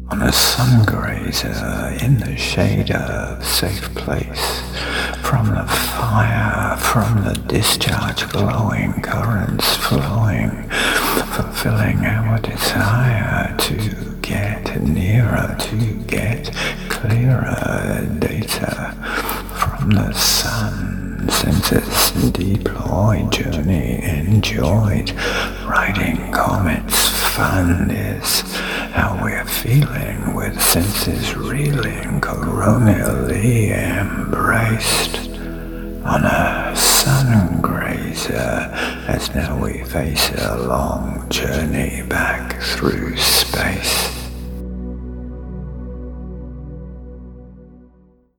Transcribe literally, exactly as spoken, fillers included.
On a sun grazer in the shade of safe place, from the fire, from the discharge glowing, currents flowing, fulfilling our desire to get nearer, to get clearer data from the sun. Senses deployed, journey enjoyed, riding comets. Fun is how we're feeling, with senses reeling, coronially embraced on a sun grazer, as now we face a long journey back through space.